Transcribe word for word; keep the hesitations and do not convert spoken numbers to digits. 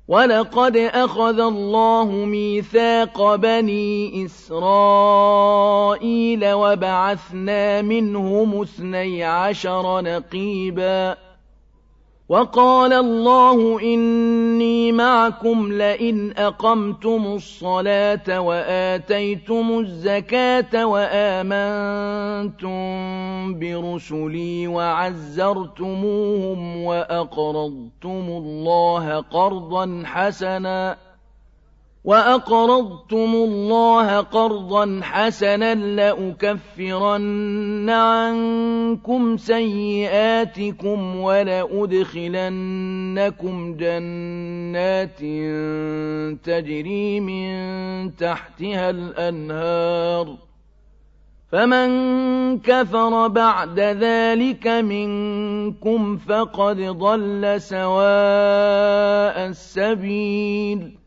وَلَقَدْ أَخَذَ اللَّهُ مِيثَاقَ بَنِي إِسْرَائِيلَ وَبَعَثْنَا مِنْهُمُ اثْنَيْ عَشَرَ نَقِيبًا وَقَالَ اللَّهُ إِنِّي مَعَكُمْ لَئِنْ أَقَمْتُمُ الصَّلَاةَ وَآتَيْتُمُ الزَّكَاةَ وَآمَنتُم بِرُسُلِي وَعَزَّرْتُمُوهُمْ وَأَقْرَضْتُمُ اللَّهَ قَرْضًا حَسَنًا وَأَقْرَضْتُمُ اللَّهَ قَرْضًا حَسَنًا لَّأُكَفِّرَنَّ عَنكُمْ سَيِّئَاتِكُمْ وَلَأُدْخِلَنَّكُمْ جَنَّاتٍ تَجْرِي مِن تَحْتِهَا الْأَنْهَارُ فَمَن كَفَرَ بَعْدَ ذَلِكَ مِنكُمْ فَقَدْ ضَلَّ سَوَاءَ السَّبِيلِ